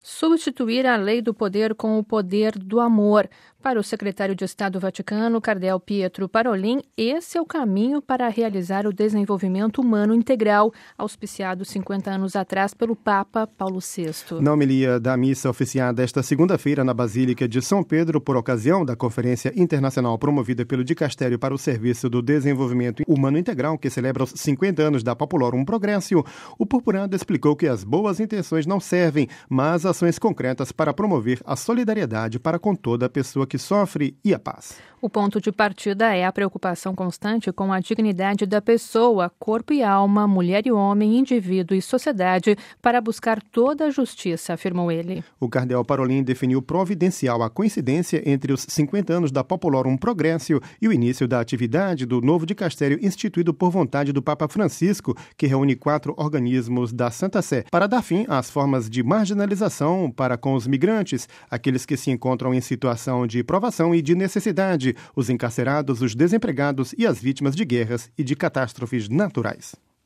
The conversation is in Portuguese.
substituir a lei do poder com o poder do amor. Para o secretário de Estado do Vaticano, cardeal Pietro Parolin, esse é o caminho para realizar o desenvolvimento humano integral, auspiciado 50 anos atrás pelo Papa Paulo VI. Na homilia da missa oficiada esta segunda-feira na Basílica de São Pedro, por ocasião da Conferência Internacional promovida pelo Dicastério para o Serviço do Desenvolvimento Humano Integral, que celebra os 50 anos da Populorum Progressio, o purpurado explicou que as boas intenções não servem, mas ações concretas para promover a solidariedade para com toda pessoa que sofre e a paz. O ponto de partida é a preocupação constante com a dignidade da pessoa, corpo e alma, mulher e homem, indivíduo e sociedade, para buscar toda a justiça, afirmou ele. O cardeal Parolin definiu providencial a coincidência entre os 50 anos da Populorum Progressio e o início da atividade do novo dicastério instituído por vontade do Papa Francisco, que reúne 4 organismos da Santa Sé, para dar fim às formas de marginalização para com os migrantes, aqueles que se encontram em situação de provação e de necessidade, os encarcerados, os desempregados e as vítimas de guerras e de catástrofes naturais.